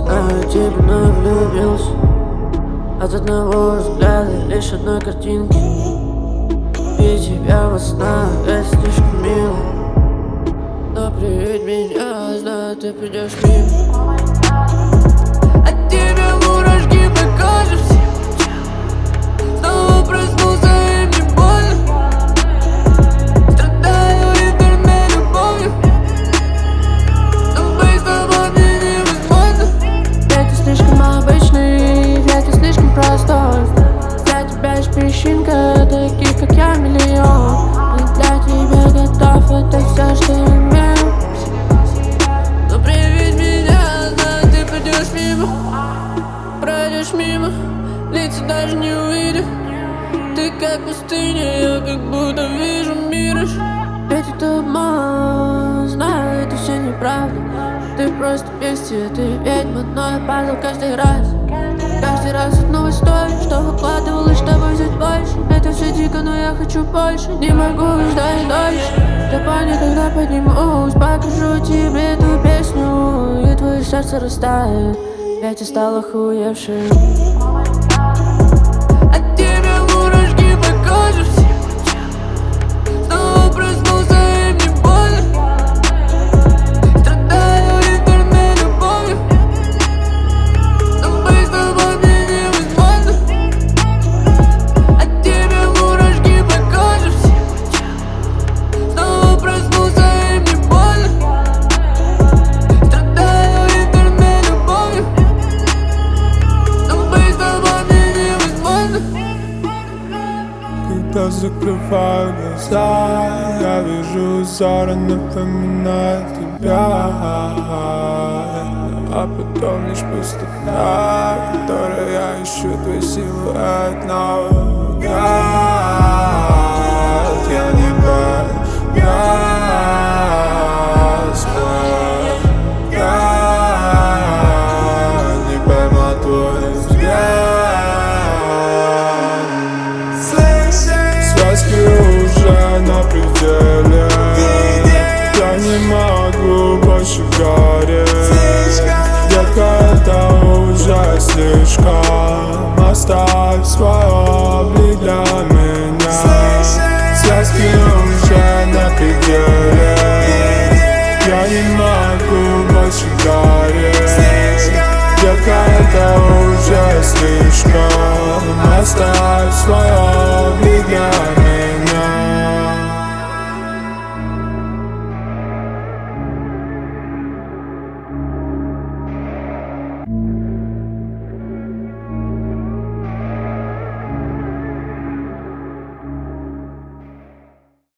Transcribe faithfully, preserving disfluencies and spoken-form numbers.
знаю, тебя, но влюбился от одного взгляда, лишь одной картинки. И тебя во снах, это слишком мило. Но привет меня, знаю, ты придешь мимо. От тебя мурашки по коже все. Снова проснулся и мне больно. Страдаю интернет любовью, но быть с тобой мне невозможно. Ведь ты слишком обычный, ведь ты слишком простой. Для тебя лишь песчинка, таких как я миллион. И для тебя готов, это все, что имею. Но привет меня, знаю, ты придешь мимо. Пройдешь мимо, лица даже не увидев. Ты как пустыня, я как будто вижу мираж. Ведь это обман, знаю, это все неправда. Ты просто бестия, ты ведьма, но я падал каждый раз. Каждый раз от новой истории, что выкладывалось, чтобы взять больше. Это все дико, но я хочу больше. Не могу ждать дольше. До пани, когда поднимусь, покажу тебе эту песню. И твое сердце растает, ведь я стал охуевшим. От тебя мурашки по коже все. Снова проснулся и мне больно. Страдаю интернет любовью, но быть с тобой мне невозможно. От тебя мурашки по коже все. Снова проснулся и мне больно. Страдаю интернет любовью, но быть с тобой мне невозможно. Когда закрываю глаза, я вижу узоры, напоминают тебя. А потом лишь пустота, в которой я ищу твой силуэт наугад. Я не боюсь, я не пойму твой взгляд. Связки уже на пределе, я не могу больше гореть. Детка, это уже слишком. Оставь свой облик для меня. Связки уже на пределе, я не могу больше гореть. Детка, это уже слишком.